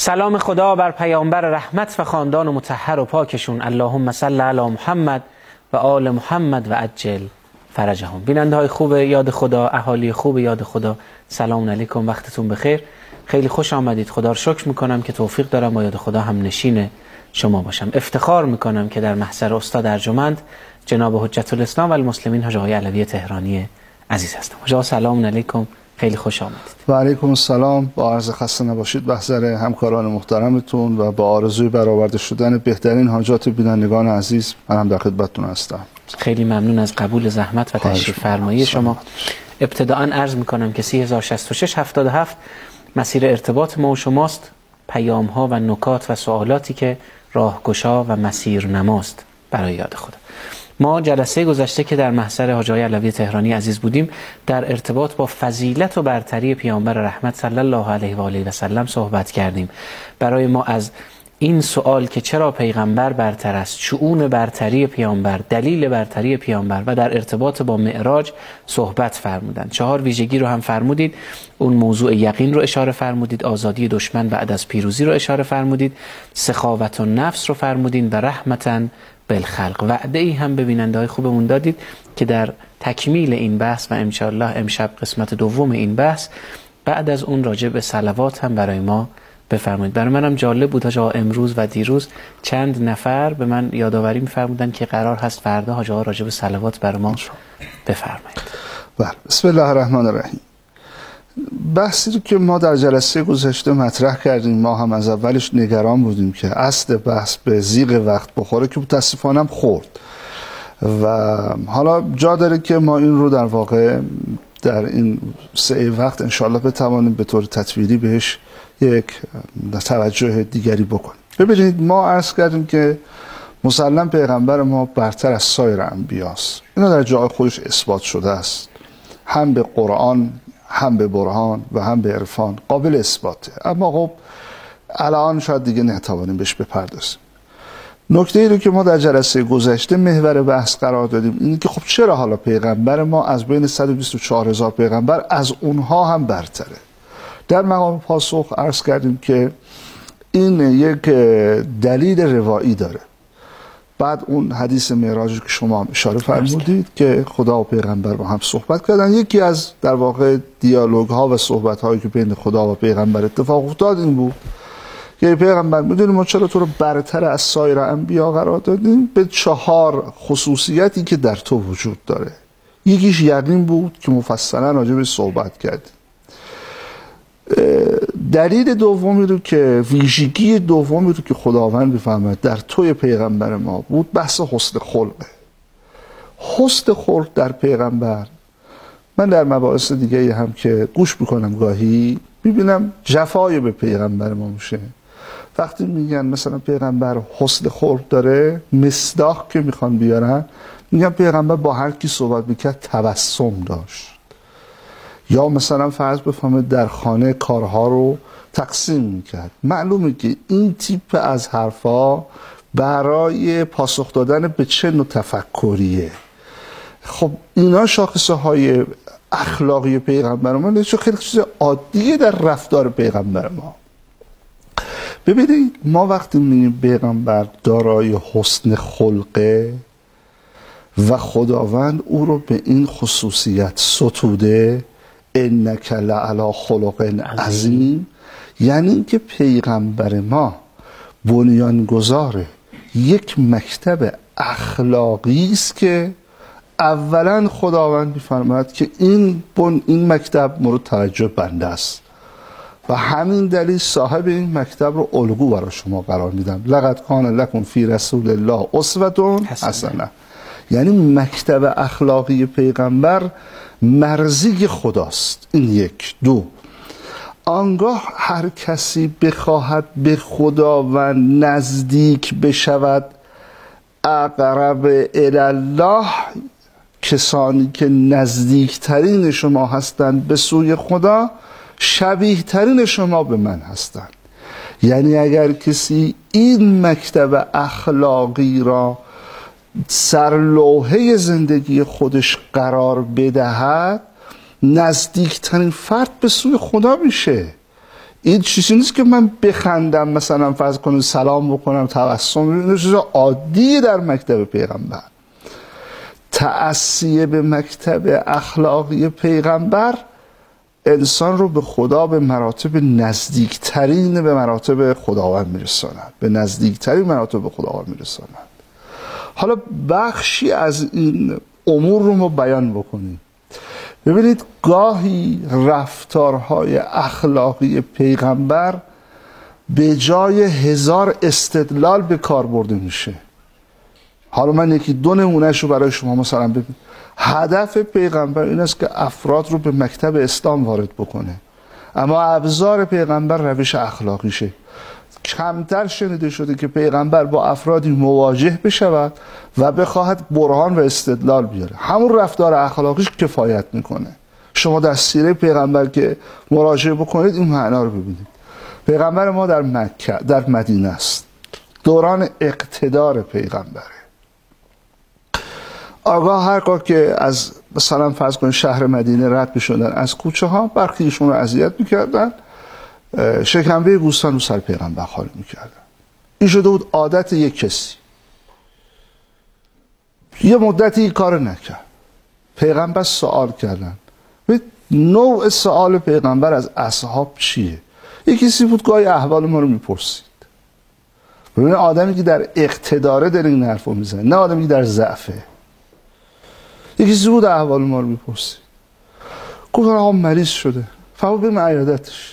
سلام خدا بر پیامبر رحمت و خاندان مطهر و پاکشون. اللهم صل علی محمد و آل محمد و عجل فرجهم. بیننده های خوب یاد خدا، اهالی خوب یاد خدا، سلام علیکم، وقتتون بخیر. خیلی خوش آمدید. خدا رو شکر میکنم که توفیق دارم با یاد خدا هم نشین شما باشم. افتخار میکنم که در محضر استاد ارجمند جناب حجت الاسلام و المسلمین حاج آقای علوی تهرانی عزیز هستم. حاج سلام علیکم، خیلی خوش آمدید. و علیکم السلام. با عرض خسته نباشید به محضر همکاران محترمتون و با آرزوی برآورده شدن بهترین حاجات بینندگان عزیز من هم در خدمتتون هستم. خیلی ممنون از قبول زحمت و تشریف فرمایی شما. ابتداءً عرض میکنم که 306677 مسیر ارتباط ما و شماست. پیام ها و نکات و سوالاتی که راهگشا و مسیر نماست برای یاد خدا. ما جلسه گذشته که در محضر حاج آقای علوی تهرانی عزیز بودیم در ارتباط با فضیلت و برتری پیامبر رحمت صلی الله علیه و آله و سلم صحبت کردیم. برای ما از این سوال که چرا پیغمبر برتر است، شؤون برتری پیامبر، دلیل برتری پیامبر و در ارتباط با معراج صحبت فرمودند. 4 ویژگی رو هم فرمودید. اون موضوع یقین رو اشاره فرمودید، آزادی دشمن بعد از پیروزی رو اشاره فرمودید، سخاوت النفس رو فرمودین و رحمتاً بالخلق. وعده ای هم به بیننده های خوبمون دادید که در تکمیل این بحث و انشاءالله امشب قسمت دوم این بحث بعد از اون راجع به صلوات هم برای ما بفرمایید. برای منم جالب بود حاج آقا امروز و دیروز چند نفر به من یادآوری می‌فرمودن که قرار هست فردا حاج آقا راجع به صلوات برای ما بفرمایید. بله، بسم الله الرحمن الرحیم. بحثی رو که ما در جلسه گذشته مطرح کردیم، ما هم از اولش نگران بودیم که اصل بحث به زیغ وقت بخوره که متاسفانه هم خورد و حالا جا داره که ما این رو در واقع در این سه وقت انشاءالله بتوانیم به طور تطویری بهش یک توجه دیگری بکنیم. ببینید، ما عرض کردیم که مسلم پیغمبر ما برتر از سایر انبیاست. اینا در جای خودش اثبات شده است، هم به قرآن، هم به برهان و هم به عرفان قابل اثباته. اما خب الان شاید دیگه نتوانیم بهش بپردازیم. نکته ای رو که ما در جلسه گذشته محور بحث قرار دادیم اینه که خب چرا حالا پیغمبر ما از بین 124,000 پیغمبر از اونها هم برتره. در مقام پاسخ عرض کردیم که این یک دلیل روایی داره. بعد اون حدیث معراج که شما هم اشاره فرمودید که خدا و پیغمبر با هم صحبت کردن، یکی از در واقع دیالوگ ها و صحبت هایی که بین خدا و پیغمبر اتفاق افتاد این بود که پیغمبر میدونیم ما چرا تو رو برتر از سایر انبیا قرار دادیم؟ به 4 خصوصیتی که در تو وجود داره. یکیش یقین بود که مفصلا راجع به صحبت کردیم. دلیل دومی رو که ویژگی دومی رو که خداوند می‌فهمد در توی پیغمبر ما بود بحث حسن خلقه. حسن خلق در پیغمبر، من در مباحث دیگه هم که گوش میکنم گاهی میبینم جفای به پیغمبر ما میشه. وقتی میگن مثلا پیغمبر حسن خلق داره، مصداق که میخوان بیارن میگن پیغمبر با هر کی صحبت میکرد تبسم داشت، یا مثلا فرض بفهمید در خانه کارها رو تقسیم میکرد. معلومه که این تیپ از حرفا برای پاسخ دادن به چه نوع تفکریه. خب اینا شاخصه های اخلاقی پیغمبر ما نیست، خیلی چیز عادیه در رفتار پیغمبر ما. ببینید، ما وقتی میگیم پیغمبر دارای حسن خلقه و خداوند او رو به این خصوصیت ستوده، انک لعلی خلق عظیم، یعنی اینکه پیغمبر ما بنیانگذار یک مکتب اخلاقی است که اولا خداوند می‌فرماید که این مکتب مورد توجه بنده است و همین دلیل صاحب این مکتب رو الگو برای شما قرار میدم. لقد کان لکم فی رسول الله اسوة حسنه. یعنی مکتب اخلاقی پیغمبر مرضی خداست. این یک. 2، آنگاه هر کسی بخواهد به خداوند نزدیک بشود، اقرب الی الله، کسانی که نزدیکترین شما هستند به سوی خدا شبیه ترین شما به من هستند. یعنی اگر کسی این مکتب اخلاقی را سرلوحه زندگی خودش قرار بدهد، نزدیکترین فرد به سوی خدا میشه. این چیزی نیست که من بخندم مثلا فرض کنید سلام بکنم تبسم، این چیز عادی در مکتب پیغمبر. تأسیه به مکتب اخلاقی پیغمبر انسان رو به خدا به مراتب نزدیکترین به مراتب خداوند میرساند، به نزدیکترین مراتب خداوند میرساند. حالا بخشی از این امور رو ما بیان بکنیم. ببینید گاهی رفتارهای اخلاقی پیغمبر به جای 1000 استدلال به کار برده میشه. حالا من یکی دو نمونهش رو برای شما مثلا ببینید. هدف پیغمبر این است که افراد رو به مکتب اسلام وارد بکنه، اما ابزار پیغمبر روش اخلاقیشه. کمتر شنیده شده که پیغمبر با افرادی مواجه بشود و بخواهد برهان و استدلال بیاره. همون رفتار اخلاقیش کفایت میکنه. شما در سیره پیغمبر که مراجعه بکنید این معنا رو ببینید. پیغمبر ما در مکه، در مدینه است، دوران اقتدار پیغمبره. آگاه هرگاه که از مثلا فرض کنید شهر مدینه رد میشدن از کوچه ها، برخی ایشون رو اذیت میکردن، شکنبه گوسفند رو سر پیغمبر خالی میکردن. این شده بود عادت یک کسی. یه مدتی این کار نکرد. پیغمبر سوال کردن. نوع سوال پیغمبر از اصحاب چیه؟ یک کسی بود گاهی احوال ما رو میپرسید. ببین آدمی که در اقتداره در این حرفو میزنه، نه آدمی که در ضعفه. یک کسی بود احوال ما رو میپرسید. گفتن آقا مریض شده، فرمود بریم عیادتش.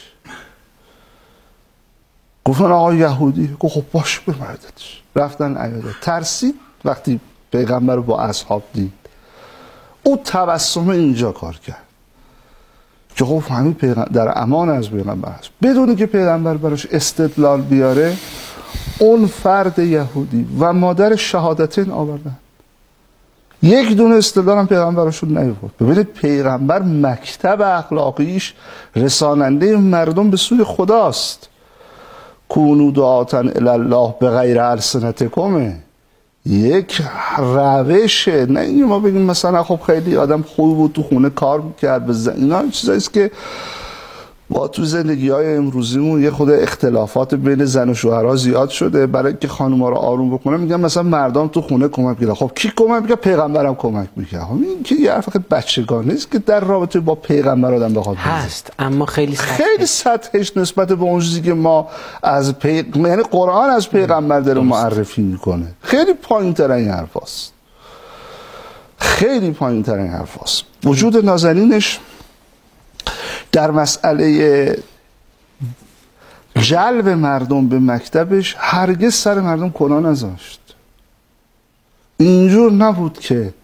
گفتن آقا یهودی، گفت خب باشه بریم عیادتش. رفتن عیادت. ترسید وقتی پیغمبر رو با اصحاب دید. او تبسم اینجا کار کرد که خب همین در امان از پیغمبر است، بدون که پیغمبر براش استدلال بیاره. اون فرد یهودی و مادر شهادتین آوردن، یک دونه استدلال هم پیغمبرشون نیاورد. ببینید پیغمبر مکتب اخلاقیش رساننده مردم به سوی خداست. کونوا دعاة الی الله بغیر السنتکم، یک روشه. نه اینکه ما بگیم مثلا خب خیلی آدم خوب بود تو خونه کار میکرد، اینا چیزاییست که با تو زندگی های امروزیمون یه خود اختلافات بین زن و شوهرها زیاد شده. برای اینکه خانوما رو آروم بکنه میگن مثلا مردم تو خونه کمک میکنن. خب کی کمک میکنه؟ پیغمبرم کمک میکنه. خب این که یه حرف بچگانه است که در رابطه با پیغمبر آدم بخواد هست، اما خیلی سطحش نسبت به اون چیزی که ما از یعنی قرآن از پیغمبر داره معرفی میکنه خیلی پایین‌تر این حرفاست. خیلی پایین‌تر این حرفاست. وجود نازنینش در مسئله جلب مردم به مکتبش هرگز سر مردم کلا نذاشت. اینجور نبود که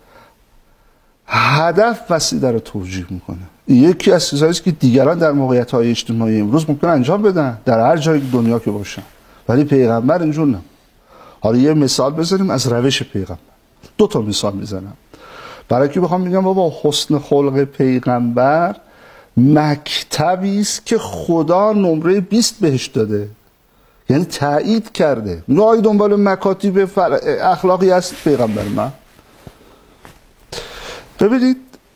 هدف وسیله رو توجیه میکنه. یکی از چیزهایی است که دیگران در موقعیت‌های اجتماعی امروز ممکن انجام بدن در هر جای دنیا که باشن، ولی پیغمبر اینجور نه. حالا یه مثال بزنیم از روش پیغمبر. 2 تا مثال میزنم برای که بخوام بگم بابا حسن خلق پیغمبر مکتبی است که خدا نمره 20 بهش داده، یعنی تایید کرده. نوعی دنبال مکاتب اخلاقی است پیغمبر من. ببینید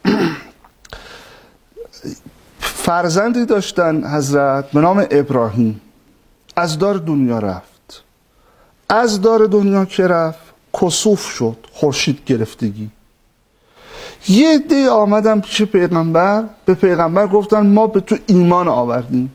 فرزندی داشتن حضرت به نام ابراهیم، از دار دنیا رفت. از دار دنیا که رفت کسوف شد، خورشید گرفتگی. یه عده آمدن پیش پیغمبر، به پیغمبر گفتن ما به تو ایمان آوردیم.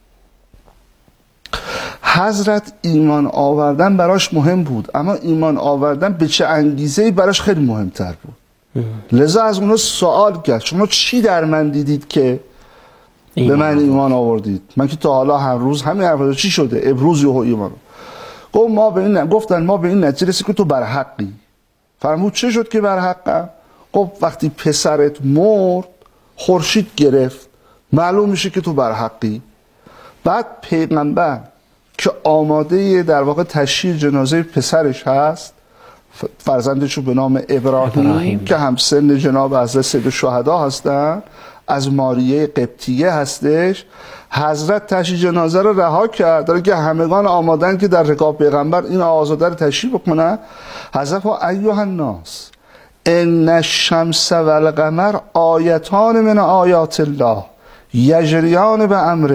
حضرت ایمان آوردن براش مهم بود، اما ایمان آوردن به چه انگیزه‌ای براش خیلی مهمتر بود. لذا از اونا سوال کرد شما چی در من دیدید که به من ایمان آوردید؟ من که تا حالا هر روز همین حرفا چی شده؟ ابروز یهو ایمان. گفتن ما به این نتیجه رسیدیم که تو بر حقی. فرمود چه شد که بر حقم؟ خب وقتی پسرت مرد خورشید گرفت، معلوم میشه که تو بر حقی. بعد پیغمبر که آماده در واقع تشییع جنازه پسرش هست، فرزندشو به نام ابراهیم که هم سن جناب حضرت سید الشهدا هستن، از ماریه قبطیه هستش، حضرت تشییع جنازه رو رها کرد، داره که همگان آمادن که در رکاب پیغمبر این آزاده رو تشییع بکنن. حضرت ایها الناس ان الشمس والقمر آیتان من آیات الله یجریان به امره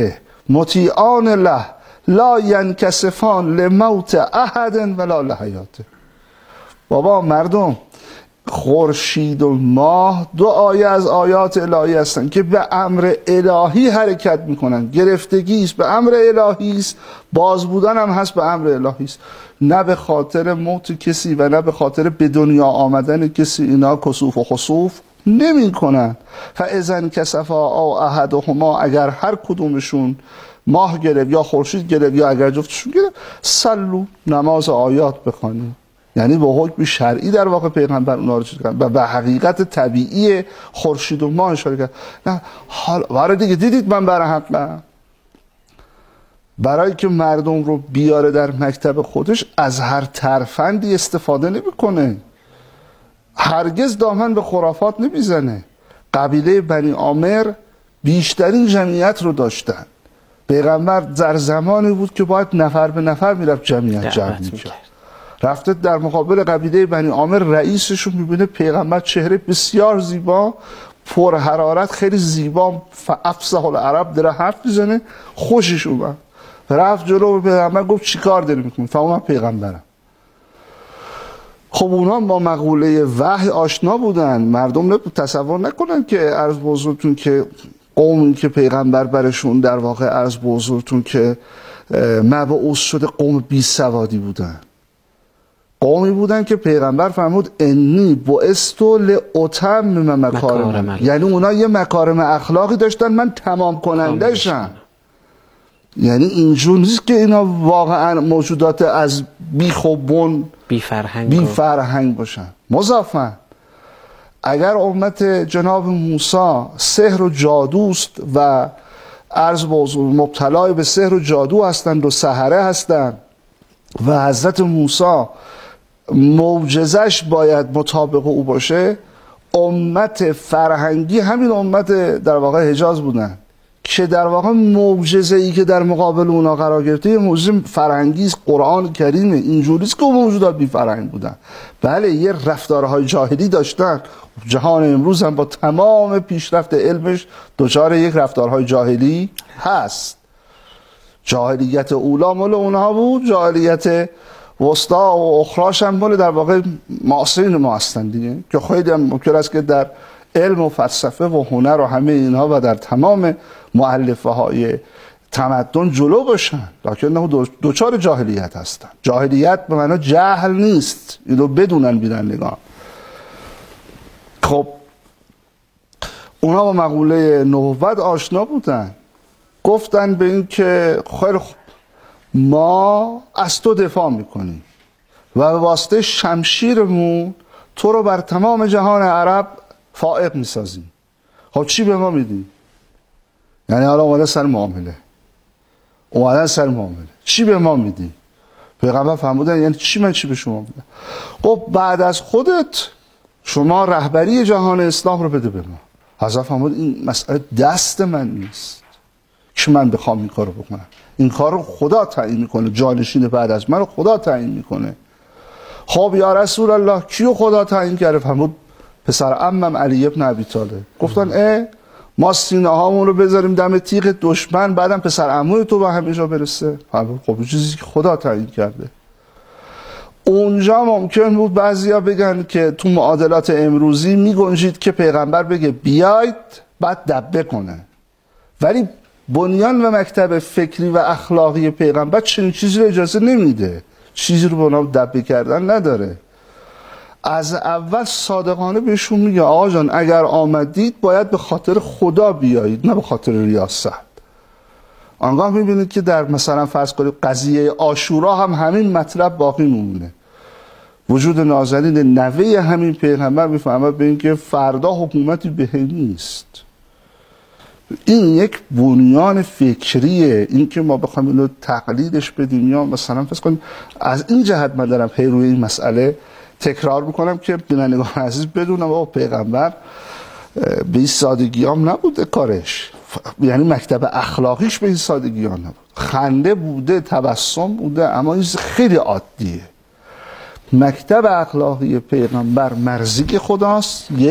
مطیعان له لا ینکسفان لموت احد ولا لحیاته. بابا مردم، خورشید و ماه دو آیه از آیات الهی هستن که به امر الهی حرکت میکنن. گرفتگی است به امر الهی است، باز بودن هم هست به امر الهی است. نه به خاطر موت کسی و نه به خاطر به دنیا آمدن کسی اینا کسوف و خسوف نمی کنن. فاذا انکسفا او احدهما، اگر هر کدومشون ماه گرفت یا خورشید گرفت یا اگر جفتشون گرفت، صلوا، نماز آیات بخوانید. یعنی به حکم شرعی در واقع پیغمبر اونا رو چیز کرد و به حقیقت طبیعی خورشید و ماه اشاره کرد. نه حالا دیگه دیدید من برای حقم، برای که مردم رو بیاره در مکتب خودش از هر ترفندی استفاده نمیکنه، هرگز دامن به خرافات نمیزنه. قبیله بنی عامر بیشترین جمعیت رو داشتن. پیغمبر در زمانی بود که باید نفر به نفر میرفت جمعیت جمع میکرد. رفته در مقابل قبیله بنی عامر، رئیسش رو میبینه پیغمبر چهره بسیار زیبا، پر حرارت، خیلی زیبا، افصح العرب داره حرف میزنه، خوشش اومد. رفت جلو به پیغمبر گفت چیکار داری میکنی؟ فهمم پیغمبرم. خب اونا با مقوله وحی آشنا بودن. مردم تصور نکنن که عرض به حضورتون که قومی که پیغمبر برشون در واقع عرض به حضورتون که مبعوث شده قوم بی سوادی بودن. قومی بودن که پیغمبر فرمود انی بعثت لاتمم مکارم، یعنی اونا یه مکارم اخلاقی داشتن، من تمام کننده‌شم. یعنی اینجور نیست که اینا واقعا موجودات از بیخ و بن بی فرهنگ باشن. مضافن اگر امت جناب موسی سحر و جادوست و عرض به حضور مبتلای به سحر و جادو هستند و سحره هستند و حضرت موسی معجزش باید مطابق او باشه، امت فرهنگی همین امت در واقع حجاز بودن که در واقع معجزه ای که در مقابل اونا قرار گرفته یه معجزه فرهنگی است، قرآن کریمه. اینجوری است که موجودات بی فرهنگ بودن. بله یه رفتارهای جاهلی داشتن. جهان امروز هم با تمام پیشرفت علمش دچار یک رفتارهای جاهلی هست. جاهلیت اولا مال اونها بود، جاهلیت وسطا و اخراش هم مال در واقع معاصرین ما هستن دیگه، که خیلی هم ممکن است که در علم و فلسفه و هنر و همه اینها و در تمام مؤلفه های تمدن جلو باشن، لکن دوچار جاهلیت هستن. جاهلیت به معنی جهل نیست، اینو بدونن بیرن نگاه. خب اونا با مقوله نبوت آشنا بودن، گفتن به این که خیلی ما از تو دفاع میکنیم و به واسطه شمشیرمون تو رو بر تمام جهان عرب فائق میسازیم. خب چی به ما میدی؟ یعنی حالا اومده سر معامله، چی به ما میدی؟ پیغمبر فرمودن یعنی چی؟ من چی به شما میدم؟ خب بعد از خودت شما رهبری جهان اسلام رو بده به ما. حضرت فرمود این مسئله دست من نیست که من بخوام این کارو بکنم، این کار رو خدا تعیین میکنه، جانشین بعد از من خدا تعیین میکنه. خب یا رسول الله کیو خدا تعیین کرده؟ فرمود پسر عمم علی ابن ابی طالب. گفتن ما سینه هامون رو بذاریم دم تیغ دشمن، بعدم پسر عموی تو به همه جا برسه؟ فرمود خب چیزی که خدا تعیین کرده. اونجا ممکن بود بعضیا بگن که تو معادلات امروزی میگنجید که پیغمبر بگه بیاید بعد دبه کنه، ولی بنیان و مکتب فکری و اخلاقی پیغمبر چنین چیزی رو اجازه نمیده، چیزی رو به نام دبه کردن نداره. از اول صادقانه بهشون میگه آقا جان اگر آمدید باید به خاطر خدا بیایید، نه به خاطر ریاست. آنگاه میبینید که در مثلا فرض کنید قضیه عاشورا هم همین مطلب باقی مونه. وجود نازنین نوه همین پیغمبر میفهمد به این که فردا حکومتی به نیست. این یک بنیان فکریه. این که ما بخوایم اینو تقلیدش بدیم یا مثلا فرض کنیم از این جهت من دارم هی روی این مسئله تکرار میکنم که بینندگان عزیز بدونم آقا پیغمبر به این سادگی هم نبوده کارش، یعنی مکتب اخلاقیش به این سادگی هم نبود. خنده بوده، تبسم بوده، اما این خیلی عادیه. مکتب اخلاقی پیغمبر مرزی خداست، یک.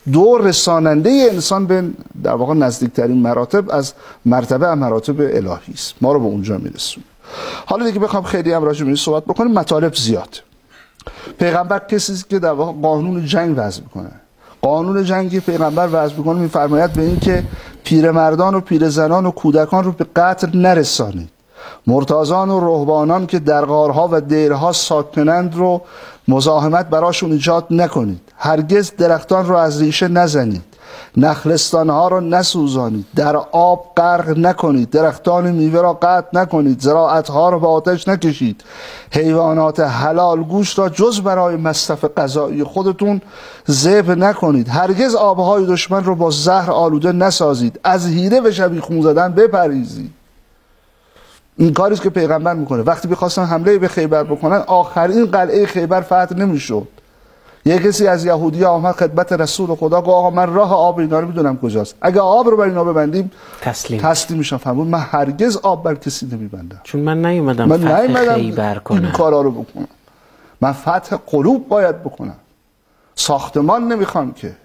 دو رساننده انسان به در واقع نزدیکترین مراتب از مراتب الهی است، ما رو به اونجا میرسونه. حالا دیگه بخوام خیلی هم راجع به این صحبت بکنیم، مطالب زیاد. پیغمبر کسی است که در واقع قانون جنگ وضع میکنه. قانون جنگی پیغمبر وضع میکنه میفرماید به این که پیرمردان و پیرزنان و کودکان رو به قتل نرسانید، مرتازان و رهبانان که در غارها و دیرها ساکنند رو مزاحمت براشون ایجاد نکنید، هرگز درختان رو از ریشه نزنید، نخلستانها رو نسوزانید، در آب غرق نکنید، درختان میوه را قطع نکنید، زراعتها رو به آتش نکشید، حیوانات حلال گوش را جز برای مصرف غذایی خودتون ذبح نکنید، هرگز آبهای دشمن رو با زهر آلوده نسازید، از حیله و شبیخون زدن بپرهیزید. این کاریست که پیغمبر میکنه. وقتی می‌خواستن حمله به خیبر بکنن، آخرین قلعه خیبر فتح نمیشد. یک کسی از یهودی آمد خدمت رسول خدا گفت آقا من راه آب اینا رو میدونم کجاست، اگه آب رو بر اینا ببندیم تسلیم میشن. فرمود من هرگز آب بر کسی نمیبندم، چون من نیومدم خیبر کنم، این کارا رو بکنم. من فتح قلوب باید بکنم، ساختمان نمیخوام که.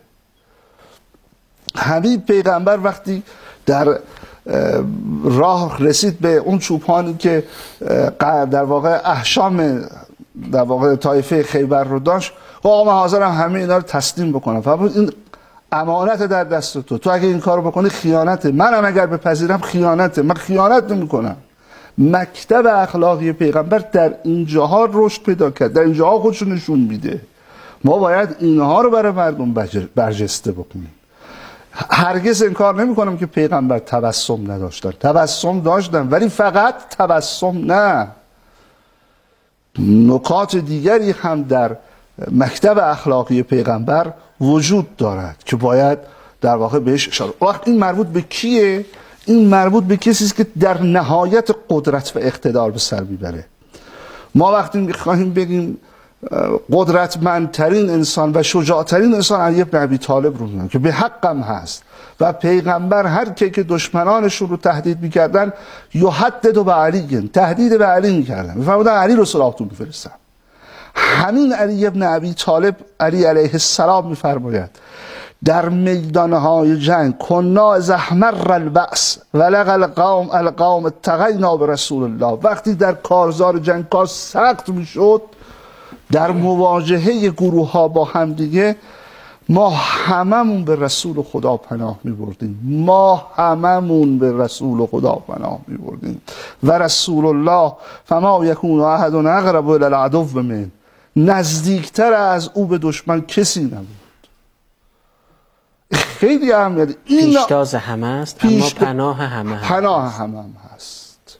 همین پیغمبر وقتی در راه رسید به اون چوپانی که در واقع احشام در واقع طایفه خیبر رو داشت، آقا من حاضرم همه اینا رو تسلیم بکنم. فرمود این امانت در دست تو اگه این کارو بکنی خیانته، منم اگر بپذیرم خیانته، من خیانت نمی‌کنم. مکتب اخلاقی پیغمبر در اینجاها رشد پیدا کرد، در اینجاها خودشو نشون میده. ما باید اینها رو برای مردم برجسته بکنیم. هرگز انکار نمی‌کنم که پیغمبر تبسم نداشتن، تبسم داشتن، ولی فقط تبسم نه، نکات دیگری هم در مکتب اخلاقی پیغمبر وجود دارد که باید در واقع بهش اشاره. وقت این مربوط به کیه؟ این مربوط به کسی است که در نهایت قدرت و اقتدار به سر میبره. ما وقتی میخواهیم بگیم قدرتمندترین انسان و شجاعترین انسان علی بن ابی طالب رو میگن که به حقم هست و پیغمبر هر کی که دشمنانشون رو تهدید میکردن یحدد به علی، تهدید به علی میکردن، میفرمودن علی رو سراغتون میفرستم. همین علی بن ابی طالب، علی علیه السلام میفرماید در میدانهای جنگ کنا زحمر البأس ولق القوم اتقینا برسول الله، وقتی در کارزار جنگ کار سخت میشد، در مواجهه گروه ها با هم دیگه، ما هممون به رسول خدا پناه می بردیم، ما هممون به رسول خدا پناه می بردیم. و رسول الله فما یکون احد اقرب الی العدو من، نزدیکتر از او به دشمن کسی نبود. خیلی اهمیت این پیشتاز همه است، اما پناه همه هست. پناه همه هست.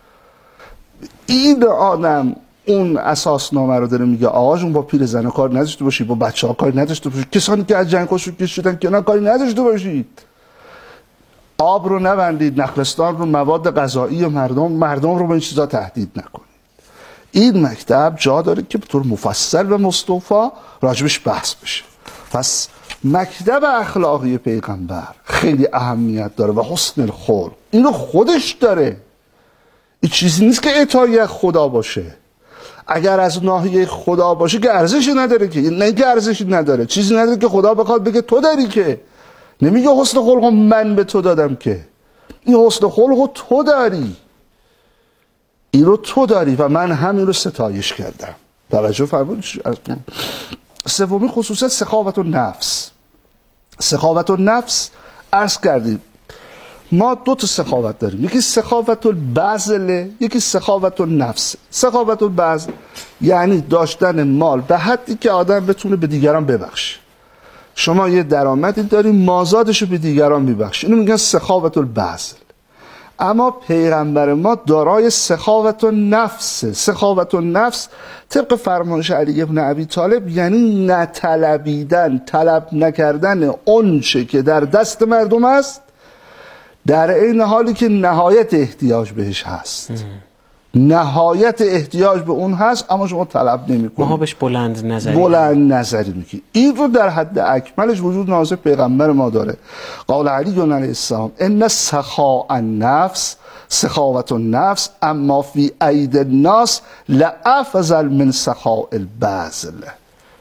این آدم اون اساسنامه رو داره میگه آقا جون با پیر زن کار نداشته باشید، با بچه ها کاری نداشته باشید، کسانی که از جنگ کشته شدن که کاری نداشته باشید، آب رو نبندید، نخلستان رو، مواد غذایی مردم رو به این چیزا تهدید نکنید. این مکتب جا داره که به طور مفصل و مستوفا راجبش بحث بشه. پس مکتب اخلاقی پیغمبر خیلی اهمیت داره و حسن الخلق اینو خودش داره. این چیزی نیست که اطاعت خدا باشه. اگر از ناحیه خدا باشه که ارزشی نداره، که نه که ارزشی نداره، چیزی نداره که خدا بخواد بگه تو داری، که نمیگه حسن خلق من به تو دادم، که این حسن خلق تو داری، این رو تو داری و من همین رو ستایش کردم. توجه فرمایید. سومین خصوصیت سخاوت النفس. سخاوت النفس عرض کردیم ما دو تا سخاوت داریم، یکی سخاوت البذل، یکی سخاوت النفس. سخاوت البذل یعنی داشتن مال به حدی که آدم بتونه به دیگران ببخشه. شما یه درآمدی داری، مازادشو به دیگران میبخشی، اینو میگن سخاوت البذل. اما پیغمبر ما دارای سخاوت النفس. سخاوت النفس طبق فرمایش علی بن ابی طالب یعنی نطلبیدن، طلب نکردن اونچه که در دست مردم است در این حالی که نهایت احتیاج بهش هست. نهایت احتیاج به اون هست اما شما طلب نمی‌کنید. ما بهش بلند نظری میگی. این رو در حد اکملش وجود نازل پیغمبر ما داره. قال علی علیه السلام ان سخاء النفس سخاوت النفس اما فی اید الناس لافضل من سخاء البذل.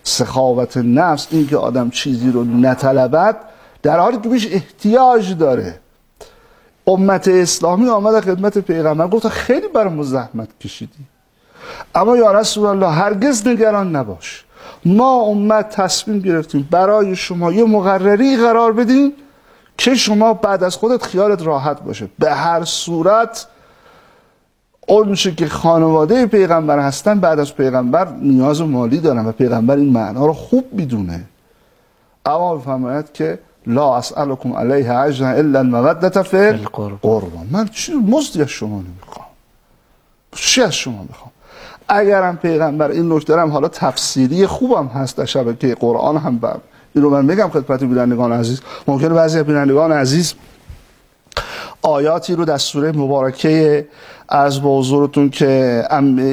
سخاوت نفس، این که آدم چیزی رو نطلبد در حالی که بهش احتیاج داره. امت اسلامی آمد خدمت پیغمبر گفت خیلی برامون زحمت کشیدی، اما یا رسول الله هرگز نگران نباش، ما امت تصمیم گرفتیم برای شما یه مقرری قرار بدیم که شما بعد از خودت خیالت راحت باشه. به هر صورت اونچه که خانواده پیغمبر هستن بعد از پیغمبر نیاز مالی دارن و پیغمبر این معنا رو خوب میدونه. اما بفرماید که لا اسألكم علیه اجرا الا المودة فی القربى، من چی مزدی از شما نمیخوام، چی از شما میخوام. اگرم پیغمبر این نکته هم حالا تفسیری خوبم هست در شبکه قرآن هم این رو من میگم خدمت بینندگان عزیز. ممکنه بعضی از بینندگان عزیز آیاتی رو در سوره مبارکه عرض به حضورتون که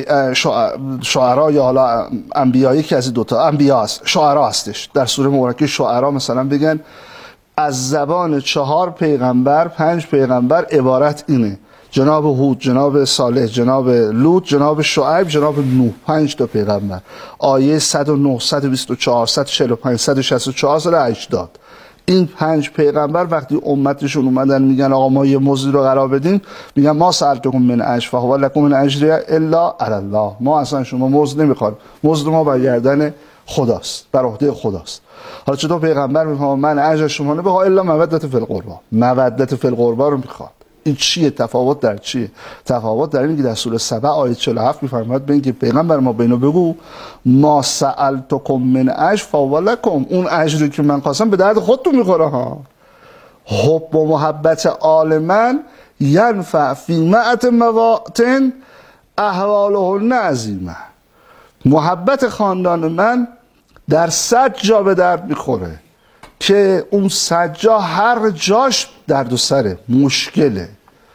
شعرا یا حالا انبیا، یکی از دو تا انبیا است، شعرا هستش، در سوره مبارکه شعرا مثلا بگن از زبان 4 پیغمبر 5 پیغمبر عبارت اینه: جناب هود، جناب صالح، جناب لوط، جناب شعیب، جناب نوح. 5 تا پیغمبر. آیه 109 124 145 164 سال 80. این 5 پیغمبر وقتی امتشون اومدن میگن آقا ما یه موضوع رو قرار بدیم، میگن ما سألتکم من اجر فهو لکم من اجری الا علی الله، ما اصلا شما موضوع نمیخوایم، موضوع ما بر گردن خداست، بر عهده خداست. حالا چطور پیغمبر میفهمه من اجر شما نمیخوام الا مودة فی القربى، مودة فی القربى رو میخواد. این چیه؟ تفاوت در چیه؟ تفاوت در اینه که در سوره 7 آیه 47 میفرماید به اینکه پیغمبر ما بینو بگو ما سألتکم من اجر فهو لکم، اون اجری که من خواستم به درد خودتون میخوره ها. حب و محبت آل من ینفع فی مئة مواطن احوالهن عظیمه، محبت خاندان من در 100 جا به درد میخوره که اون 100 جا هر جاش درد و سره، مشکله.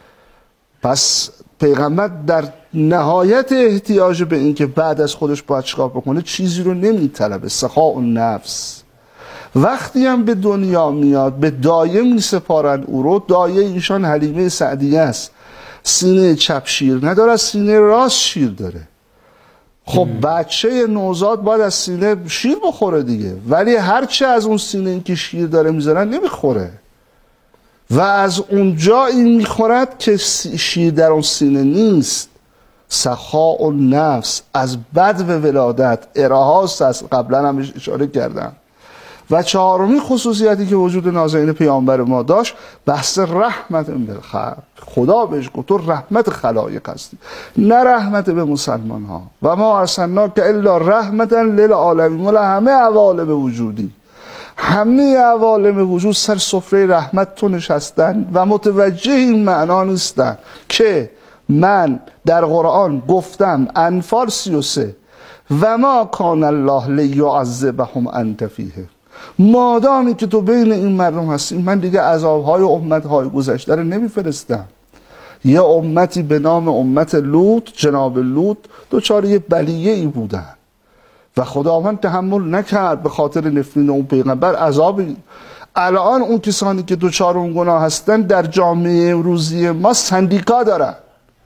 پس پیغمبر در نهایت احتیاج به این که بعد از خودش باید چیکار بکنه چیزی رو نمیطلبه، سخاء النفس. وقتی هم به دنیا میاد به دایه میسپارن او رو. دایه ایشان حلیمه سعدیه است، سینه چپ شیر نداره، سینه راست شیر داره. خب بچه نوزاد باید از سینه شیر بخوره دیگه، ولی هرچه از اون سینه این که شیر داره میذارن نمیخوره و از اونجا این میخورد که شیر در اون سینه نیست. سخاء النفس از بدو ولادت اراهاست، از قبلا هم اشاره کردم. و 4مین خصوصیتی که وجود نازنین پیامبر ما داشت بحث رحمت بالخلق. خدا بهش گفت تو رحمت خلایق هستی، نه رحمت به مسلمان ها. و ما ارسلناک الا رحمتا للعالمین، ولی همه عوالم وجودی، همه عوالم وجود سر سفره رحمت تو نشستن و متوجه این معنا نیستن که من در قرآن گفتم انفال 33 و ما کان الله لیعذبهم انت فیه، مادامی که تو بین این مردم هستی من دیگه عذابهای امتهای گذشته رو نمیفرستم. یه امتی به نام امت لوط، جناب لوط دوچار یه بلیه ای بودن و خداوند تحمل نکرد به خاطر نفرین اون پیغمبر عذاب. الان اون کسانی که دوچار اون گناه هستن در جامعه امروزی ما سندیکا دارن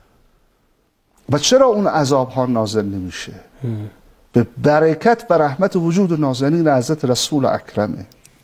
و چرا اون عذاب ها نازل نمیشه؟ به برکت و رحمت وجود نازنین حضرت رسول اکرمه.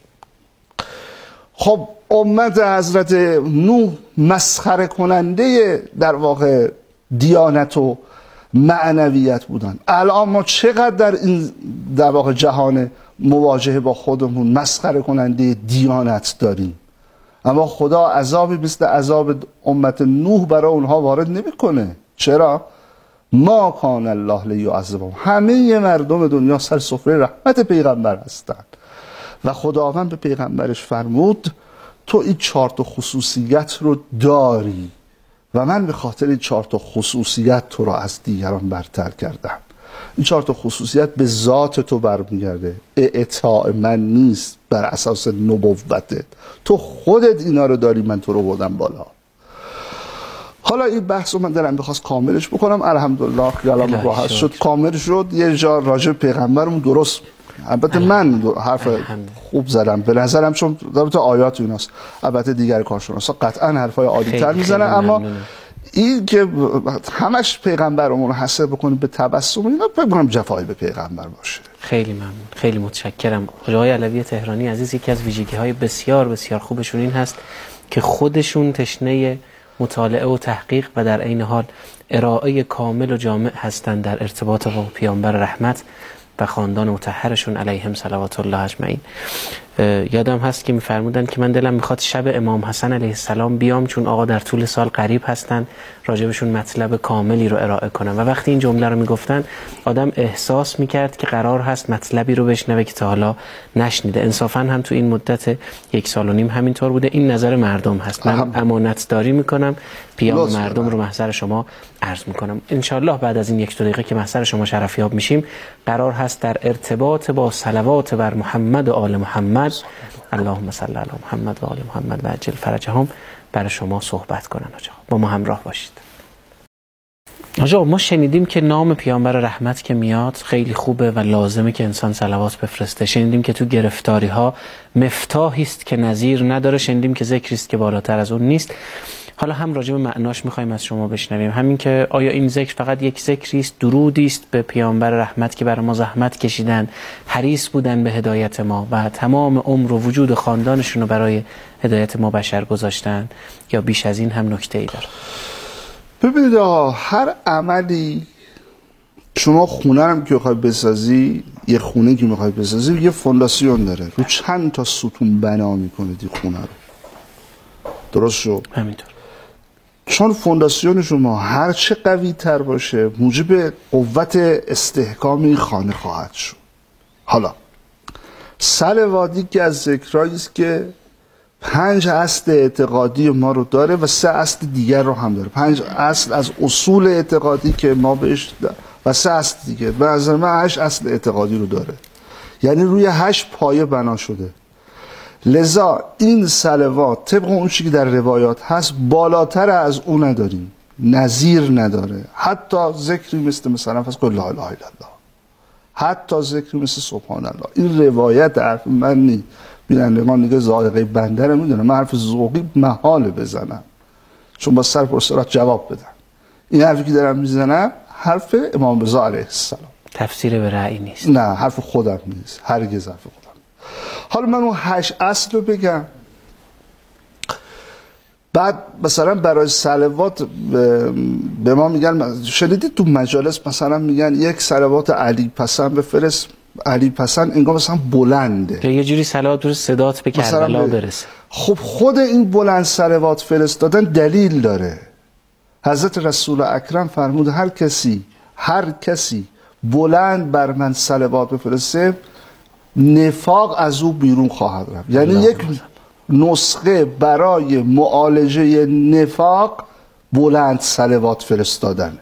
خب امت حضرت نوح مسخره کننده در واقع دیانت و معنویت بودن. الان ما چقدر در این در واقع جهان مواجهه با خودمون مسخره کننده دیانت داریم، اما خدا عذابی مثل عذاب امت نوح برای اونها وارد نمیکنه. چرا؟ ما کان الله لیعذبهم، همه مردم دنیا سر سفره رحمت پیغمبر هستند و خداوند به پیغمبرش فرمود تو این 4 تا خصوصیت رو داری و من به خاطر این 4 تا خصوصیت تو را از دیگران برتر کردم. این 4 تا خصوصیت به ذات تو برمیگرده، اطاع من نیست بر اساس نبوتت، تو خودت اینا رو داری، من تو رو بردم بالا. حالا این بحث رو من دارم بخواست کاملش بکنم، الحمدلله خیالم راحت شد، کامل شد. یه جا راجع پیغمبرمون درست، البته من حرف خوب زدم به نظرم، چون البته آیات ایناست، البته دیگر کارشناسا قطعا حرفای عالی تر میزنن، اما این که همش پیغمبرمون رو حسر بکنیم به تبسم، اینا فکر کنم جفایی به پیغمبر باشه. خیلی ممنون، خیلی متشکرم. آقای علوی تهرانی عزیز، یکی از ویژگی‌های بسیار بسیار خوبشون این هست که خودشون تشنه مطالعه و تحقیق و در عین حال ارائه کامل و جامع هستند در ارتباط با پیامبر رحمت و خاندان مطهرشون علیهم صلوات الله اجمعین. یادم هست که می‌فرمودن که من دلم میخواد شب امام حسن علیه السلام بیام، چون آقا در طول سال غریب هستن، راجبشون مطلب کاملی رو ارائه کنم. و وقتی این جمله رو میگفتن آدم احساس میکرد که قرار هست مطلبی رو بشنوه که تا حالا نشنیده. انصافا هم تو این مدت 1.5 سال همینطور بوده. این نظر مردم هست. من امانتداری میکنم، پیام مردم رو محضر شما عرض میکنم. انشالله بعد از این 1-2 دقیقه که محضر شما شرفیاب میشیم، قرار هست در ارتباط با صلوات بر محمد و آل محمد، اللهم صل علی محمد و آل محمد و عجل فرجهم، برای شما صحبت کنن. آقا با ما همراه باشید. آقا ما شنیدیم که نام پیامبر رحمت که میاد خیلی خوبه و لازمه که انسان صلوات بفرسته. شنیدیم که تو گرفتاری ها مفتاحی است که نظیر نداره. شنیدیم که ذکری است که بالاتر از اون نیست. حالا هم راجع به معناش می‌خوایم از شما بشنویم، همین که آیا این ذکر فقط یک ذکری است، درودی است به پیامبر رحمت که برای ما زحمت کشیدن، حریص بودن به هدایت ما و تمام عمر و وجود خاندانشون رو برای هدایت ما بشر گذاشتن، یا بیش از این هم نکته‌ای داره؟ ببینید آقا، هر عملی شما خونه هم که میخوای بسازی، یه خونه که میخوای بسازی یه فونداسیون داره، رو چند تا ستون بنا میکنه این خونه رو. درست شد؟ همینطور. چون فونداسیون شما هر چه قوی تر باشه موجب قوت استحکام این خانه خواهد شد. حالا صلواتی که از ذکرهایی است که 5 اصل اعتقادی ما رو داره و 3 اصل دیگر رو هم داره. 5 اصل از اصول اعتقادی که ما بهش و 3 اصل دیگه. به نظر من 8 اصل اعتقادی رو داره، یعنی روی 8 پایه بنا شده. لذا این صلوات طبق اون چیزی که در روایات هست بالاتر از اون نداریم، نظیر نداره. حتی ذکری مثلا فرض کن لا اله الا الله، حتی ذکری مثل سبحان الله. این روایت حرف من نیست. بینندگان دیگه ذائقه بنده رو میدونم، من حرف ذوقی محاله بزنم چون با سر پرسرات جواب بدم. این حرفی که دارم میزنم حرف امام رضا علیه السلام، تفسیر به رأی نیست. نه، حرف خودم نیست، هرگز حرف خودم. حالا من اون 8 اصل رو بگم، بعد مثلا برای صلوات به ما میگن، شنیدید تو مجالس مثلا میگن یک صلوات علی پسند بفرست. علی پسند انگار مثلا بلنده که یه جوری صلوات بر صدات به کربلا برسه. خب خود این بلند صلوات فرستادن دلیل داره. حضرت رسول اکرم فرمود هر کسی بلند بر من صلوات بفرسته نفاق از او بیرون خواهد رفت. یعنی یک نسخه برای معالجه نفاق بلند صلوات فرستادن.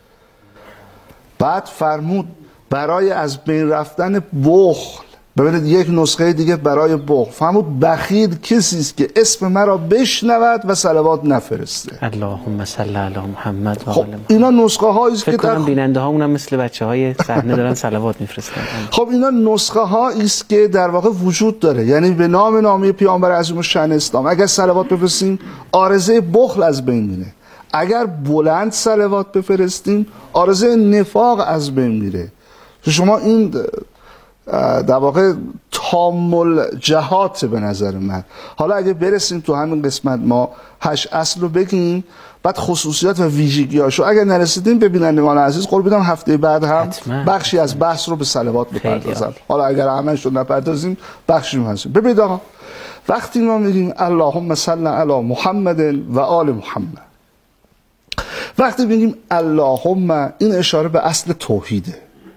بعد فرمود برای از بین رفتن بخل، ببینید یک نسخه دیگه برای بخل، فرمود بخیل کسی است که اسم مرا بشنود و صلوات نفرسته. اللهم صل علی محمد و خب آل محمد. اینا نسخه هایی است که در بیننده هامون هم مثل بچهای صحنه دارن صلوات میفرستن. خب اینا نسخه هایی است که در واقع وجود داره، یعنی به نامی پیامبر عظیم الشأن اسلام اگر صلوات بفرستیم عارضه بخل از بین میره، اگر بلند صلوات بفرستیم عارضه نفاق از بین میره. شما این در واقع تامل جهات به نظر من. حالا اگه برسیم تو همین قسمت ما 8 اصل رو بگیم، بعد خصوصیات و ویژگی‌هاشو اگر نرسیدیم به بینندگان عزیز قول بدم هفته بعد هم بخشی از بحث رو به صلوات بپردازم. حالا اگر همش رو نپردازیم بخشی رو هستیم. ببینید آقا، وقتی ما میگیم اللهم صل علی محمد و آل محمد، وقتی میگیم اللهم این اشاره به اصل توحیده.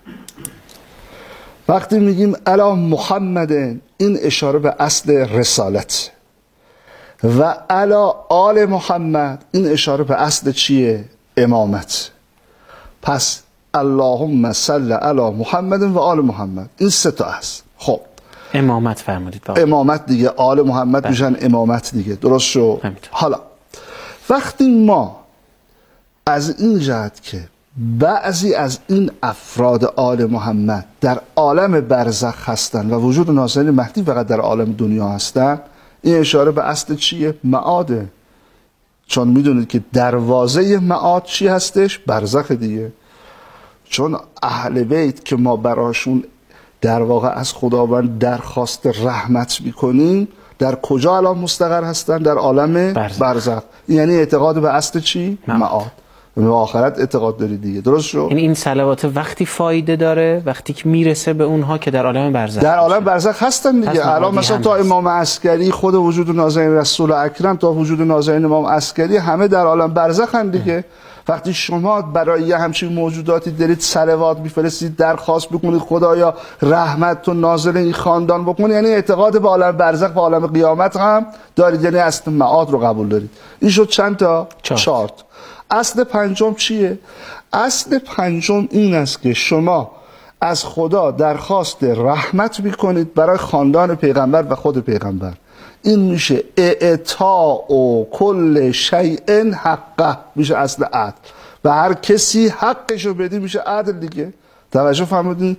وقتی میگیم علی محمد این اشاره به اصل رسالت و علی آل محمد این اشاره به اصل چیه؟ امامت. پس اللهم صل علی محمد و آل محمد، این 3 تا است. خب امامت فرمودید بابا. امامت دیگه، آل محمد میشن امامت دیگه، درست شو؟ حالا وقتی ما از این جهت که بعضی از این افراد آل محمد در عالم برزخ هستن و وجود ناصرین مهدی فقط در عالم دنیا هستن، این اشاره به اصل چیه؟ معاده. چون میدونید که دروازه معاد چی هستش؟ برزخ دیگه. چون اهل بیت که ما براشون در واقع از خداوند درخواست رحمت میکنیم، در کجا الان مستقر هستن؟ در عالم برزخ. یعنی اعتقاد به اصل چی؟ معاد. به آخرت اعتقاد داری دیگه، درست شد؟ یعنی این صلوات وقتی فایده داره وقتی که میرسه به اونها که در عالم برزخ، در عالم برزخ هستن دیگه. الان مثلا تا امام عسکری، خود وجود نازنین رسول اکرم، تا وجود نازنین امام عسکری، همه در عالم برزخ هن دیگه. وقتی شما برای یه همچین موجوداتی دارید صلوات میفرستید، درخواست میکنید خدایا رحمت تو نازل این خاندان بکن، یعنی اعتقاد به عالم برزخ و عالم قیامت هم دارید، یعنی اصل معاد رو قبول دارید. این شد چند تا؟ 4. اصل پنجم چیه؟ اصل پنجم این است که شما از خدا درخواست رحمت میکنید برای خاندان پیغمبر و خود پیغمبر. این میشه اعطاء و کل شیء حقه، میشه اصل عدل. و هر کسی حقشو بدی میشه عدل دیگه. توجه فرمودین؟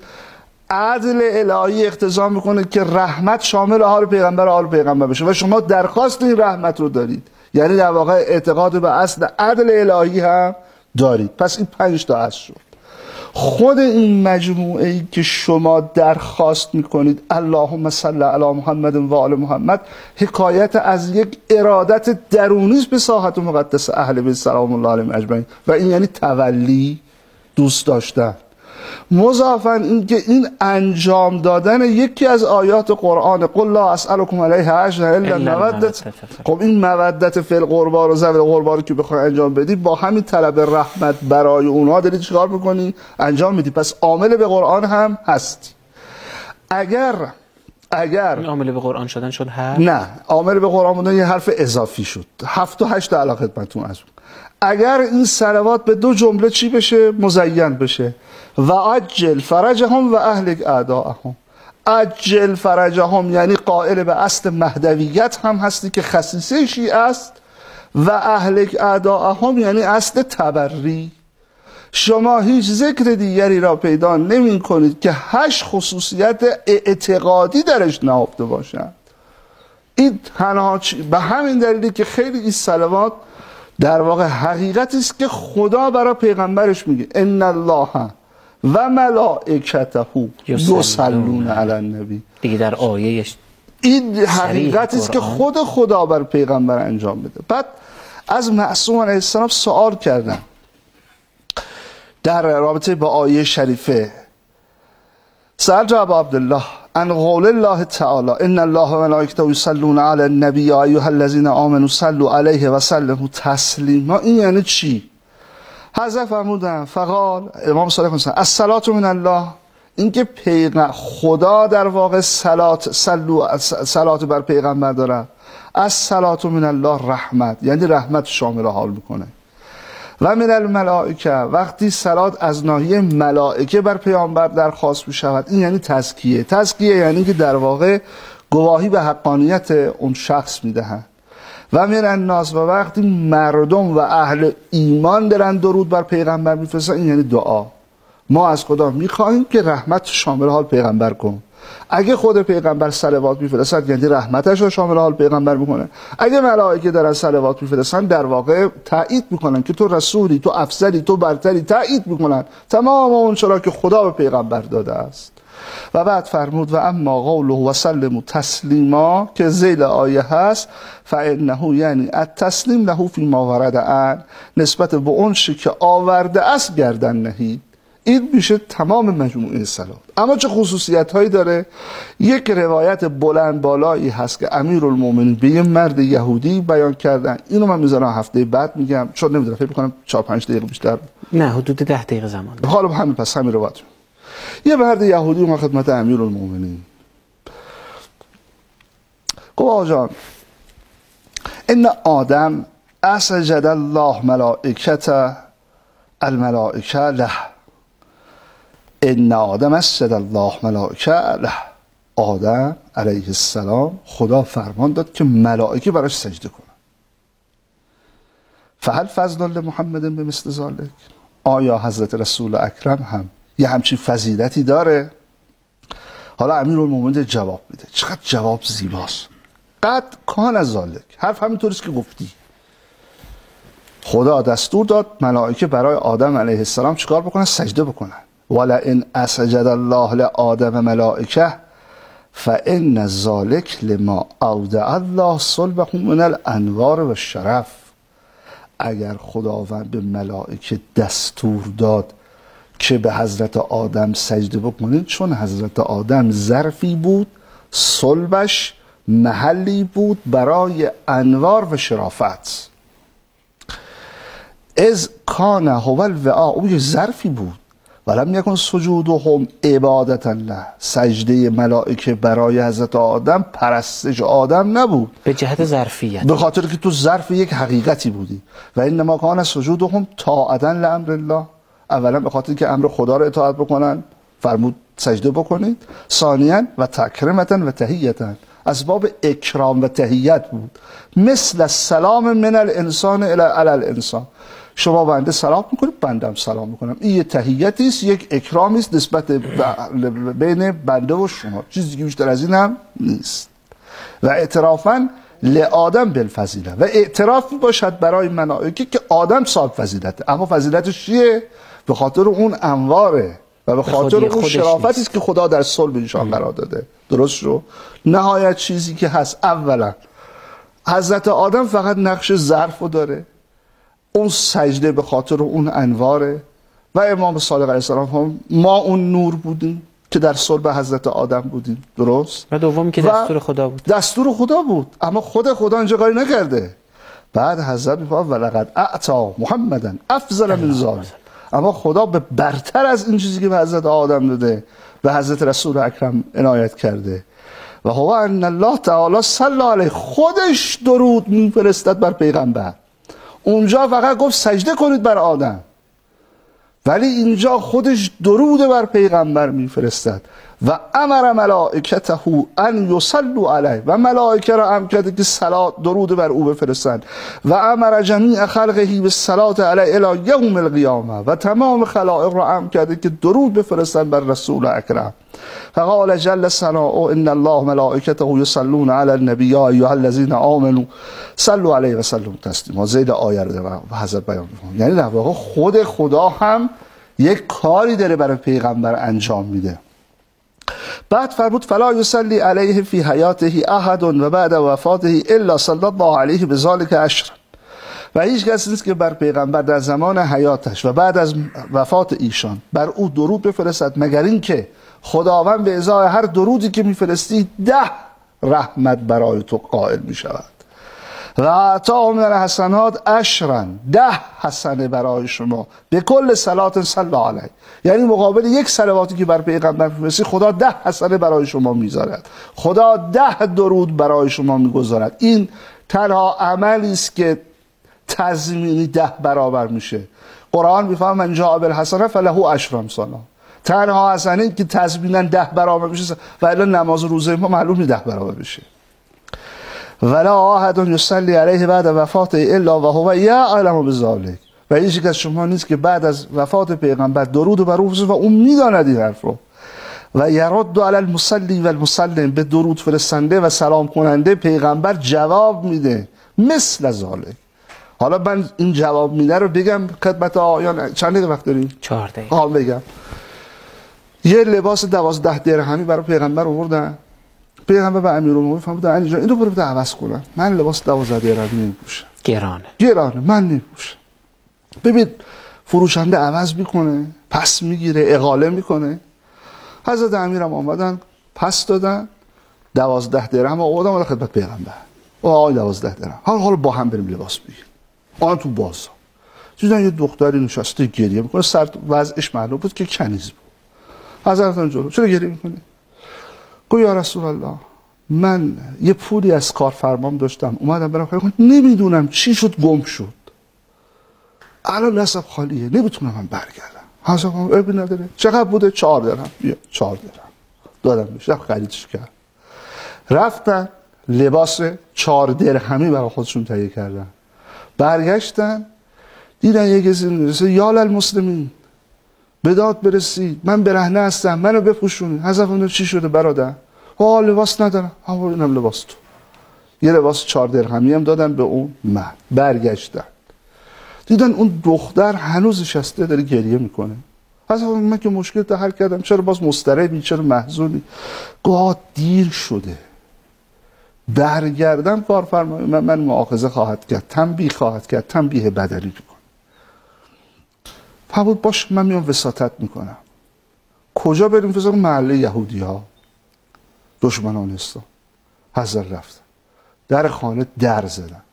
عدل الهی اقتضا میکنه که رحمت شامل آل پیغمبر و آل پیغمبر بشه و شما درخواست این رحمت رو دارید، یعنی در واقع اعتقاد به اصل عدل الهی هم دارید. پس این 5 تا اصل شد. خود این مجموعه ای که شما درخواست میکنید اللهم صل علی محمد و آل محمد، حکایت از یک ارادت درونی است به ساحت مقدس اهل بیت سلام الله علیهم اجمعین، و این یعنی تولی، دوست داشتن. مضافاً این که این انجام دادن یکی از آیات قرآن قل لا اسألکم علیه اجرا الا المودة. خب این مودت فی القربا رو، ذوی القربا رو که بخوای انجام بدی، با همین طلب رحمت برای اونها داری چیکار میکنی؟ انجام میدی. پس عامل به قرآن هم هستی. اگر این عامل به قرآن شدن شد حرف؟ نه، عامل به قرآن بودن یه حرف اضافی شد. 7 و 8 علاقه خدمتتون از اون. اگر این صلوات به 2 جمله چی بشه؟ مزین بشه. و عجل فرجهم و اهلک اعداءهم. عجل فرجهم یعنی قائل به اصل مهدویت هم هستی که خصیصه شیعه است، و اهلک اعداءهم یعنی اصل تبری. شما هیچ ذکر دیگری را پیدا نمی کنید که 8 خصوصیت اعتقادی درش نهفته باشند. این تنها به همین دلیلی که خیلی این صلوات در واقع حقیقتی است که خدا برای پیغمبرش میگه ان الله و ملائکته یصلون علی النبی. دیگه در آیهش این حقیقتی است که خود خدا بر پیغمبر انجام بده. بعد از معصوم علیه السلام سوال کردن در رابطه با آیه شریفه. سألت ابا عبدالله عن قول الله تعالی ان الله و ملائکته یصلون علی النبی یا ایها الذین آمنوا صلوا علیه و سلموا تسلیما. این یعنی چی؟ حضرت فرمودن فقال امام صادق فرمودن الصلاة من الله، اینکه خدا در واقع صلات بر پیغمبر داره. الصلاة من الله رحمت، یعنی رحمت شامل حال میکنه. و من الملائکه، وقتی صلات از ناحیه ملائکه بر پیامبر درخواست می شود، این یعنی تزکیه. تزکیه یعنی که در واقع گواهی به حقانیت اون شخص میدهند. و من الناس، و وقتی مردم و اهل ایمان دارن درود بر پیغمبر میفرستن، این یعنی دعا. ما از خدا میخواهیم که رحمت شامل حال پیغمبر کن. اگه خود پیغمبر صلوات میفرستن یعنی رحمتش رو شامل حال پیغمبر میکنه. اگه ملائکه دارن صلوات میفرستن در واقع تایید میکنن که تو رسولی، تو افضلی، تو برتری، تایید میکنن تمام اون چرا که خدا به پیغمبر داده است. و بعد فرمود و اما قوله و سلموا تسلیما که ذیل آیه هست، فانه یعنی التسلیم له فی ما ورد عن، نسبت به اون چه که آورده است گردن نهید. این میشه تمام مجموعه صلات. اما چه خصوصیت هایی داره؟ یک روایت بلند بالایی هست که امیرالمومنین به یه مرد یهودی بیان کردن. اینو من میذارم هفته بعد میگم، چون نمیدونم فکر میکنم 4-5 دقیقه بیشتر، نه حدود 10 دقیقه زمان. حالا همین پس همین روایت. یه مرد یهودی اومد خدمت امیرالمومنین. گفت آقا جان ان آدم اسجد الله ملائکته الملائکه له. ان آدم اسجد الله ملائکه له. آدم علیه السلام خدا فرمان داد که ملائکه براش سجده کنن. فهل فضل لمحمد به مثل ذلک؟ آیا حضرت رسول اکرم هم یه همچین فضیلتی داره؟ حالا امیرالمومنین جواب میده. چقدر جواب زیباست. قد کان ذلک، حرف همینطوریست که گفتی. خدا دستور داد ملائکه برای آدم علیه السلام چیکار بکنن؟ سجده بکنن. ولئن اسجد الله لآدم ملائکه فان ذلک لما اودع الله صلبه من الانوار و الشرف. اگر خداوند به ملائکه دستور داد که به حضرت آدم سجده بکنید، چون حضرت آدم ظرفی بود، صلبش محلی بود برای انوار و شرافت. از کان هو الوعاء، او یه ظرفی بود. ولم یکن سجودهم عبادت الله، سجده ملائکه برای حضرت آدم پرستش آدم نبود، به جهت ظرفیت، به خاطر که تو ظرف یک حقیقتی بودی. و انما کان سجودهم طاعتا لامر الله، اولا به خاطر که امر خدا رو اطاعت بکنن فرمود سجده بکنید. ثانیا و تکرمتا و تحیتا، اسباب اکرام و تحیت بود. مثل السلام من الانسان الی الانسان، شما بنده سلام میکنید بنده هم سلام میکنم. این یه تحیتی است، یک اکرامی است نسبت بین بنده و شما، چیزی که بیشتر از این هم نیست. و اعترافا لآدم بالفضیله، و اعتراف باشد برای ملائکه که آدم صاحب فضیلته. اما فضیلتش چیه؟ به خاطر اون انواره و به خاطر اون شرافتی است که خدا در صلب ایشان قرار داده. درست شو؟ نهایت چیزی که هست، اولا حضرت آدم فقط نقش ظرفو داره، اون سجده به خاطر اون انواره. و امام صادق علیه السلام هم ما اون نور بودیم که در صلب حضرت آدم بودیم. درست؟ و دومی که دستور خدا بود، دستور خدا بود، اما خدا اینجا کاری نکرده. بعد حضرت میفرماد ولقد اعطی محمدا افضل من ذلک، اما خدا به برتر از این چیزی که به حضرت آدم داده به حضرت رسول اکرم عنایت کرده. و هو ان الله تعالی صلی علیه، خودش درود میفرستد بر پیغمبر. اونجا فقط گفت سجده کنید بر آدم، ولی اینجا خودش درود بر پیغمبر میفرستد. و امر ملائکته ان یصلوا علیه، و ملائکه را امر کرده که صلات درود بر او بفرستند. و امر جمیع خلقه بالصلاه علیه الی یوم القیامه، و تمام خلائق را امر کرده که درود بفرستند بر رسول اکرم. فقال جل ثناؤه ان الله ملائکته یصلون علی النبی یا ایها الذین آمنوا صلوا علیه و سلموا تسلیما. زید آیه رو حضرت بیان می‌کنه، یعنی در واقع خود خدا هم یک کاری داره برای پیغمبر انجام میده. بعد فرمود فلا یصلی علیه فی حیاته احد و بعد وفاته الا صلی الله علیه بذلک عشرا. و هیچ کسی نیست که بر پیغمبر در زمان حیاتش و بعد از وفات ایشان بر او درود بفرستد، مگر اینکه خداوند به ازای هر درودی که میفرستی 10 رحمت برای تو قائل میشود. و اعطا من الحسنات عشرا، 10 حسنه برای شما به کل صلات صلی علیه، یعنی مقابل یک صلواتی که بر پیغمبر میفرستی خدا 10 حسنه برای شما میذارد، خدا 10 درود برای شما میگذارد. این تنها عملی است که تضمینی 10 برابر میشه. قرآن میفهمه من جاء بالحسنه فله عشر امثالها، تنها حسنه که تضمینا 10 برابر میشه، و الا نماز روزه ما معلومه 10 برابر بشه. ولا احد یصلی علیه بعد وفاته الا و هو یعلم بذلک، و هیچ کس شما نیست که بعد از وفات پیغمبر درود بر او بفرسته و اون میداند این حرف رو. و یرد علی المصلی و المسلم، به درود فرستنده و سلام کننده پیغمبر جواب میده مثل ذلک. حالا من این جواب میده رو بگم خدمت آیان. چند دقیقه وقت داریم؟ 4 دقیقه. بگم. یه لباس 12 درهمی برای پیغمبر آوردن. پیغمبر به امیرالمومنین فرمود علی جان اینو برو بده عوض کنم، من لباس 12 درهمی نمیپوشم، گرانه من نمیپوشم. ببین فروشنده عوض میکنه، پس میگیره، اقاله میکنه. حضرت امیرم آمدن پس دادن، 12 درهم آوردن ولی خدمت پیغمبر. آقای 12 درهم، حالا با هم بریم لباس بگیریم. آن تو بازار دیدن یه دختری نشسته گریه میکنه، سر وضعش معلوم بود که کنیز بود. حضرت جلو چرا گریه میکنی؟ گویا یا رسول الله من یه پولی از کارفرمام داشتم اومدم برام خرید، نمیدونم چی شد گم شد، الان نصب خالیه نمیتونم من برگردم. حضرت ابی نداره. چقدر بوده؟ 4 درهم. بیا 4 درهم دادم بهش، خریدش کرد. رفتن لباس 4 درهمی برای خودشون تهیه کردن. برگشتن دیدن یه کسی میرسه یا للمسلمین بداد برسید، من برهنه هستم منو بپوشونید. حضرت چی شده برادر؟ لباس ندارم. اینم لباس تو. یه لباس 4 درهمی هم دادن به اون. من برگشتن دیدن اون دختر هنوز نشسته داره گریه میکنه. از من که مشکل تا حل کردم، چرا باز مضطربی، چرا محزونی؟ گاه دیر شده، برگردم کارفرمای من مؤاخذه خواهد کرد، تنبیه خواهد کرد، تنبیه بدنی بکن. فرمود باش من میام وساطت میکنم. کجا بریم؟ فضا محله یهودی ها، دشمنان اسلام. حضرت رفتن در خانه در زدن.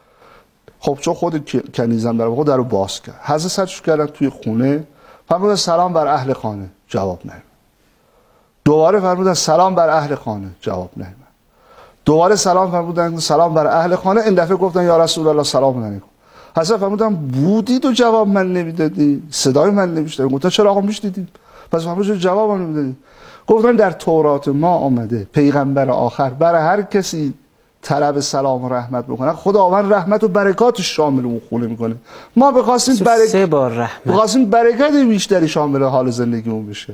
خب چون خود کنیزم در در رو باز کرد، حضرت سرش کردن توی خونه، فرمودن سلام بر اهل خانه، جواب نمیدن. دوباره فرمودن سلام بر اهل خانه، جواب نمیدن. دوباره سلام فرمودن سلام بر اهل خانه. این دفعه گفتن یا رسول الله سلام علیکم. حضرت فرمودن بودید و جواب من نمیدادی، صدای من نمیشنیدی. گفتن چرا آقا میشنیدید؟ پس فرمودن جواب من نمیدادی. گفتن در تورات ما آمده پیغمبر آخر برای هر کسی طلب سلام و رحمت بکنه خداوند رحمت و برکات شامل اون خونه میکنه. ما بخواستیم سه بار رحمت، بخواستیم برکت بیشتری شامل حال زندگیمون بشه.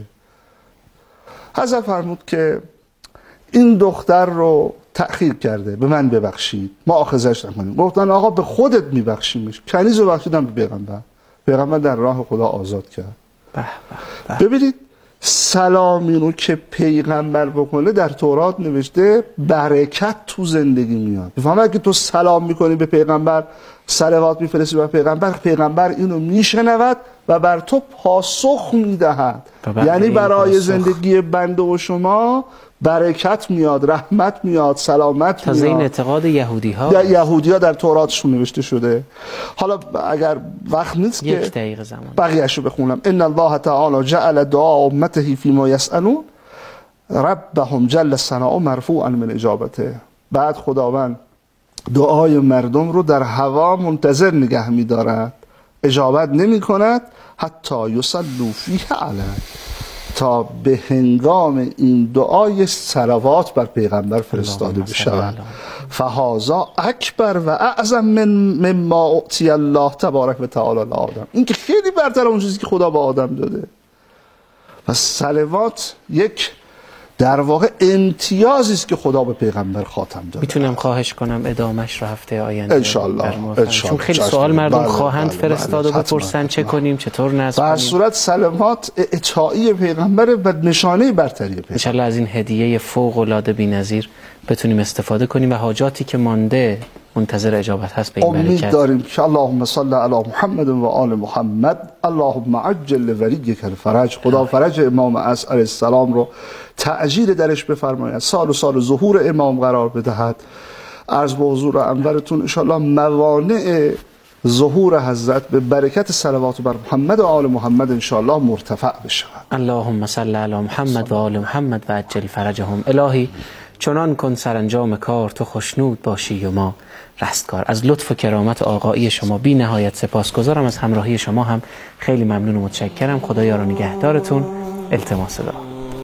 حضرت فرمود که این دختر رو تأخیر کرده، به من ببخشید، ما آخذش نکنیم. گفتن آقا به خودت میبخشیمش. کنیز رو بخشیدم به پیغمبر، پیغمبر در راه خدا آزاد کرد. ببینید سلامی رو که پیغمبر بکنه در تورات نوشته برکت تو زندگی میاد. بفهمه که تو سلام میکنی به پیغمبر، صلوات میفرستی به پیغمبر، پیغمبر اینو میشنود و بر تو پاسخ میدهد. یعنی برای زندگی بنده و شما برکت میاد، رحمت میاد، سلامت میاد. تا این اعتقاد یهودی ها در توراتشون نوشته شده. حالا اگر وقت نیست یک که دقیقه زمان بقیه‌شو بخونم. ان الله تعالی جعل دعاء امته فيما يسألون ربهم جل ثناؤه مرفوعا من اجابته. بعد خداوند دعای مردم رو در هوا منتظر نگه می‌دارد، اجابت نمی‌کند حتی یصلوا فیه علیه، تا به هنگام این دعای صلوات بر پیغمبر فرستاده بشود. فهذا اکبر و اعظم مما اعطی الله تبارک و تعالی لآدم. این که خیلی برتر اون چیزی که خدا به آدم داده. و صلوات یک در واقع امتیازی است که خدا به پیغمبر خاتم داده. میتونم خواهش کنم ادامش رو هفته آینده ان شاء الله، چون خیلی سوال مردم خواهند فرستاد و بپرسن چه کنیم، چطور نصب کنیم. در صورت صلوات اطاعی پیغمبر و نشانه برتری پیغمبر. ان شاء الله از این هدیه فوق العاده بی‌نظیر بتونیم استفاده کنیم و حاجاتی که مانده منتظر اجابت هست به این برکت امید داریم که اللهم صل علی محمد و آل محمد. اللهم عجل ولیک الفرج. خدا فرج امام عصر علیه السلام رو تعجیل درش بفرماید، سال و سال ظهور امام قرار بدهد. عرض به حضور انورتون ان شاء الله موانع ظهور حضرت به برکت صلوات بر محمد و آل محمد ان شاء الله مرتفع بشه. اللهم صل علی محمد و آل محمد و عجل فرجهم. الهی چنان کن سرانجام کار تو خوشنود باشی و ما رستگار. از لطف و کرامت آقایی شما بی نهایت سپاسگزارم. از همراهی شما هم خیلی ممنون و متشکرم. خدایا رو نگهدارتون. التماس دعا.